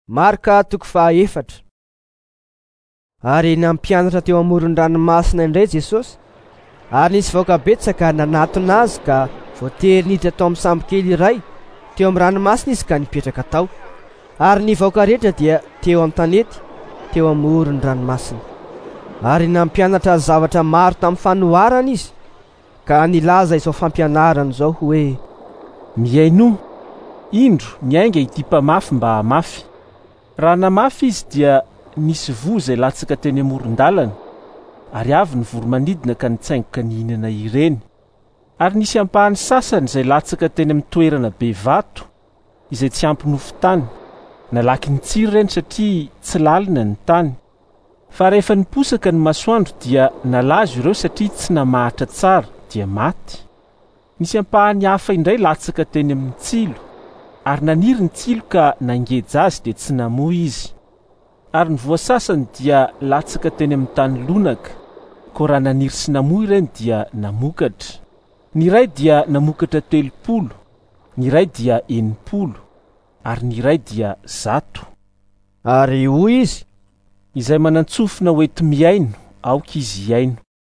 Marka toko fahaefatra. Ary nampianatra teo amoron-dranomasina indray Jesosy, ary nisy vahoaka betsaka nanatona azy ka voatery niditra tao amin'ny sambo kely iray teo amin'ny ranomasina izy ka nipetraka tao. Ary ny vahoaka rehetra dia teo amin'ny tanety, teo amoron-dranomasina. Ary nampianatra zavatra maro tamin'ny fanoharana izy, ka nilaza izao fampianarana izao hoe: miaino, indro niainga ity mpamafy mba hamafy. Raha namafy izy dia nisy voa izay latsaka teny amoron-dalana, ary avy ny voromanidina ka nitsaingoka nihinana ireny. Ary nisy ampahany sasany izay latsaka teny amin'ny toerana be vato, izay tsy ampy nofo tany. Nalaky nitsiry ireny satria tsy lalina ny tany. Fa rehefa niposaka ny masoandro dia nalazo ireo satria tsy namahatra tsara, dia maty. Nisy ampahany hafa indray latsaka teny amin'ny tsilo, ary naniry ny tsilo ka nangeja azy dia tsy namoy izy. Ary ny voasasany dia latsaka teny amin'ny tany lonaka, ko raha naniry sy namoy ireny dia namokatra. Ny iray dia namokatra 30, ny iray dia 80, ary ny iray dia 100. Ary hoy izy: izay manantsofina hoety miaino, aoka izy hiaino.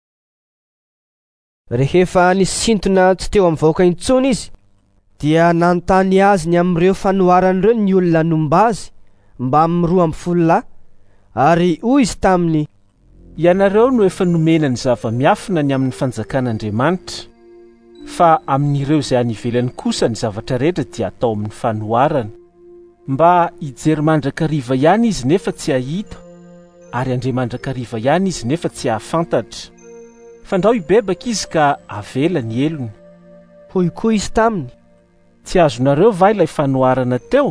Rehefa nisintona tsy teo amin'ny vahoaka intsony izy, dia nanontany azy ny amin'ireo fanoharan'ireo ny olona nomba azy mba amin'ny 12 ary hoy izy taminy: ianareo no efa nomena ny zava-miafina ny amin'ny fanjakan'Andriamanitra, fa amin'ireo izay any ivelany kosa ny zavatra rehetra dia atao amin'ny fanoharana. Mba hijery mandrakariva ihany izy nefa tsy hahita, ary andre mandrakariva ihany izy nefa tsy hahafantatra. Fandrao hibebaka izy ka avela ny elony. Hoy koa izy taminy: tsy azonareo va ilay fanoharana teo?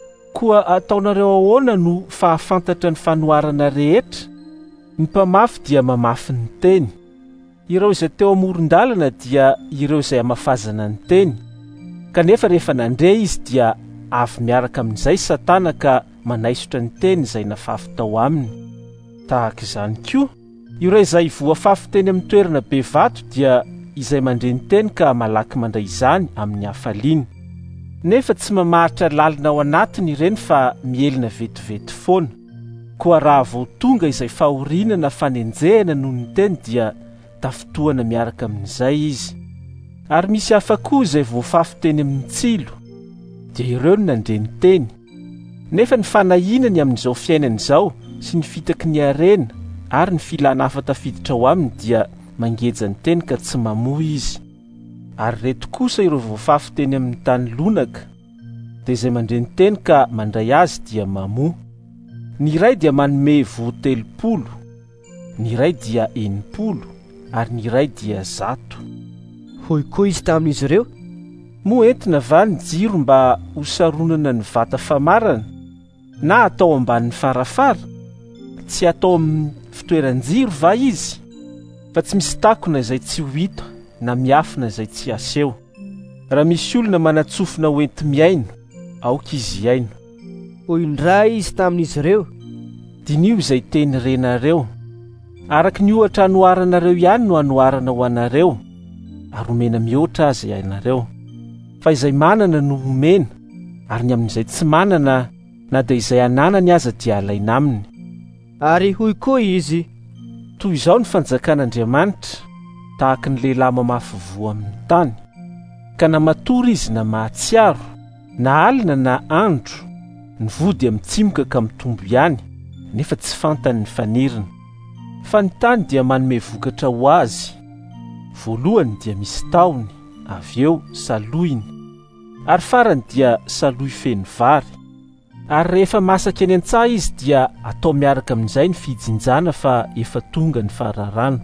Koa ataonareo ahoana no fahafantatra ny fanoharana rehetra? Ny mpamafy dia mamafy ny teny. Ireo izay teo amoron-dalana dia ireo izay hamafazana ny teny. Kanefa rehefa nandre izy dia avy miaraka amin'izay Satana ka manaisotra ny teny izay nafafy tao aminy. Tahaka izany koa, ireo izay voafafy teny amin'ny toerana be vato dia izay mandre ny teny ka malaky mandray izany amin'ny hafaliana. Nefa tsy mamaritra lalina ao anatiny ireny fa mielina vetivety foana. Koa raha vao tonga izay fahorinana fanenjehana noho ny teny dia tafitohana miaraka amin'izay izy. Ary misy hafa koa izay voafafy teny amin'ny tsilo, dia ireo no nandre ny teny. Nefa ny fanahinany amin'izao fiainana izao sy ny fitaky ny harena ary ny filana hafa tafiditra ao aminy dia mangeja ny teny ka tsy mamoy izy. Ary reto kosa ireo voafafy teny amin'ny tany lonaka, dia izay mandre ny teny ka mandray azy dia mamoy. Ny iray dia manome voa 30, ny iray dia 80, ary ny iray dia 100. Hoy koa izy tamin'izy ireo: moa entina va ny jiro mba hosaronana ny vata famarana, na atao ambanin'ny farafara? Tsy atao amin'ny fitoeran-jiro va izy? Fa tsy misy takona izay tsy ho hita, na miafina izay tsy aseho. Raha misy olona manatsofina hoety miaino, aoka izy hiaino. Hoy indray izy tamin'izy ireo: dinio izay teny renareo. Araka ny ohatra anoharanareo ihany no anoharana ho anareo, ary omena mihoatra azy ianareo. Fa izay manana no omena, ary ny amin'izay tsy manana, na dia izay ananany aza dia alaina aminy. Ary hoy koa izy: toy izao ny fanjakan'Andriamanitra, tahaka ny lehilahy mamafy voa amin'ny tany. Ka na matory izy na mahatsiaro, na alina na andro, ny voa dia mitsimoka ka mitombo ihany, nefa tsy fantany ny faniriny. Fa ny tany dia manome vokatra ho azy. Voalohany dia misy tahony, avy eo salohiny, ary farany dia saloy feno vary. Ary rehefa masaka eny an-tsaha izy dia atao miaraka amin'izay ny fijinjana fa efa tonga ny fahararana.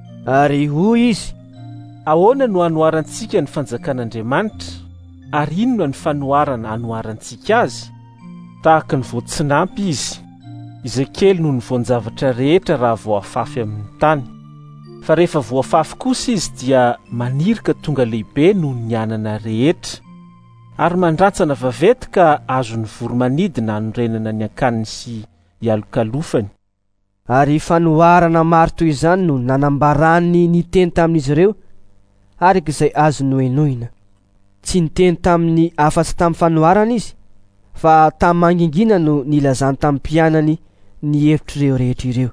Ary hoy izy: ahoana no anoharantsika ny fanjakan'Andriamanitra, ary inona ny fanoharana anoharantsika azy? Tahaka ny voatsinampy izy, izay kely noho ny voan-javatra rehetra raha voafafy amin'ny tany. Fa rehefa voafafy kosa izy dia maniry ka tonga lehibe noho ny anana rehetra, ary mandrantsana vavety ka azon'ny voromanidina anorenana ny akaniny sy hialokalofany. Ary fanoharana maro toy izany no nanambarany niteny tamin'izy ireo, araka izay azo noenoina. Tsy niteny tamin'ny afa-tsy tamin'ny fanoharana izy, fa tamin'ny mangingina no nilazany tamin'ny mpianany ny hevitr'ireo rehetra ireo.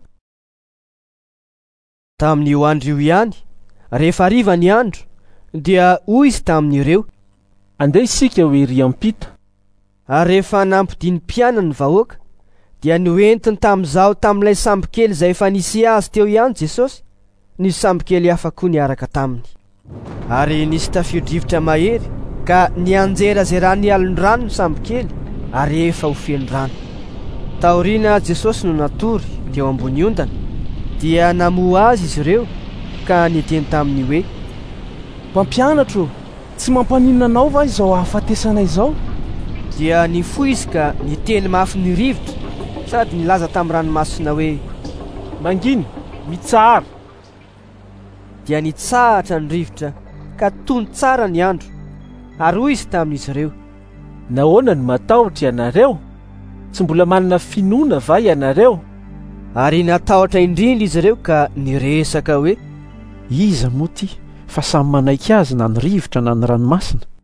Tamin'io andro io ihany, rehefa hariva ny andro, dia hoy izy tamin'ireo, andeha isika ho ery ampita. Ary rehefa nampidiny mpiana ny vahoaka, dia noentiny tamin'izao tamin'ilay sambo kely izay efa nisy azy teo ihany Jesosy, nisy sambo kely hafa koa niaraka taminy. Ary nisy tafio-drivotra mahery, ka nianjera zay raha nialony rano ny sambo kely, ary efa ho feno rano. Taoriana Jesosy no natory teo ambony ondana, dia namoa azy izy ireo, ka niteny taminy hoe, mpampianatro, tsy mampaninona anao va izao hahafatesana izao? Dia nifoy izy ka niteny mafy ny rivotra, sady nilaza tamin'ny ranomasina hoe, manginy, mitsahara. Dia nitsahatra ny rivotra ka tony tsara ny andro. Ary hoy izy tamin'izy ireo, nahoana ny matahotra ianareo? Tsy mbola manana finoana va ianareo? Ary natahotra indrindra izy ireo ka niresaka hoe, iza moa ty fa samy manaiky azy na ny rivotra na ny ranomasina?